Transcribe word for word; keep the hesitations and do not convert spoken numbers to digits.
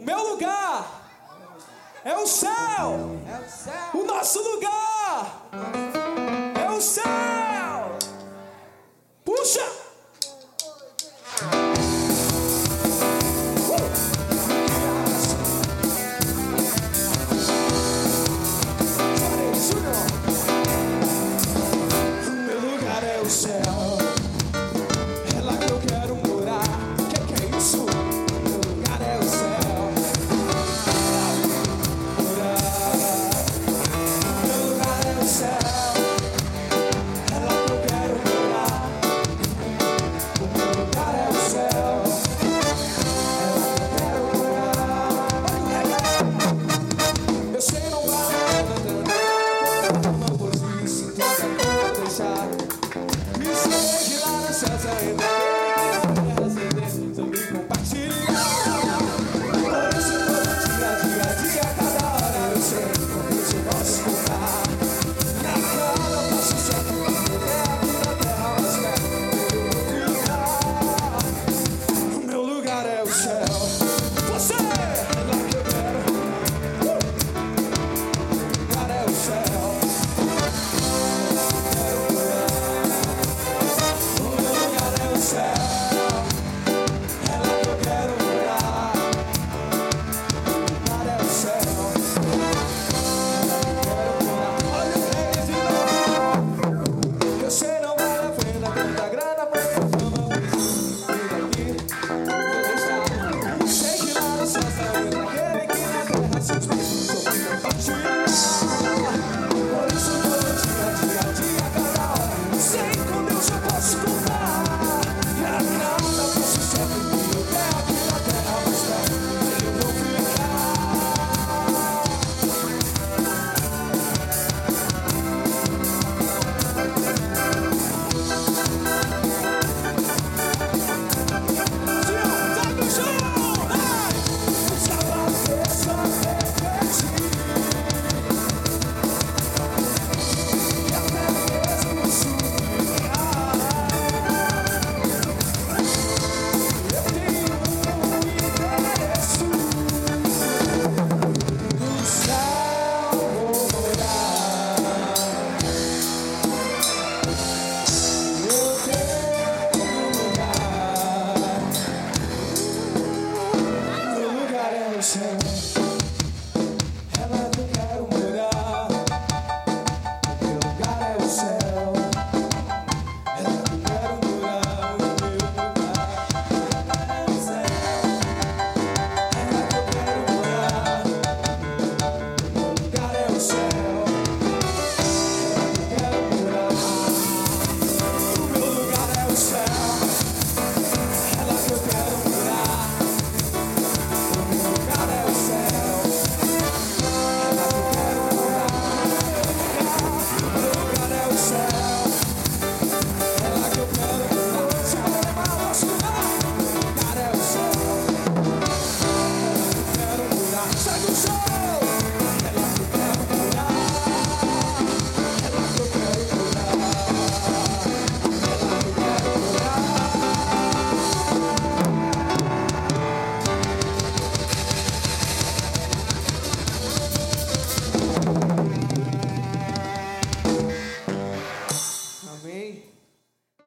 Meu lugar é o céu. É o céu. O nosso lugar é o céu. Puxa! Meu lugar é o céu. É lá que eu quero morar. Que que é isso? Meu lugar é o céu. Morar. Meu lugar é o céu. É lá que eu quero morar. O meu lugar é o céu. É lá que eu quero morar. Eu sei não vale a pena tentar, mas por isso tenta deixar. Me segue lá no céu, ainda sobre compartilhar. Por isso todo dia, dia a dia, cada hora eu sei como isso eu posso contar. Na cada passo certo, é aqui na terra mais perto eu vou ficar. O meu lugar é o céu. Você é lá que eu quero. Uh! O lugar é o céu. Quero morar. O meu lugar é o céu. É lá que eu quero morar. O lugar é o céu. Quero morar. Olha o três de novo. Eu sei não vale a pena tanta grana pra eu fama. Vem aqui, vou deixar. Sei que lá no céu está vendo aquele que na terra seus filhos sobre compartilhar. Por isso todo dia, dia a dia, cada hora eu sei com Deus eu posso contar. E a cada passo certo que eu der aqui na terra mais perto eu vou ficar. Sai do chão, vai! Deixa bater só repetir. E até mesmo suplicar. Eu tenho um endereço. No céu vou morar. Eu tenho um lugar. Meu lugar é o céu.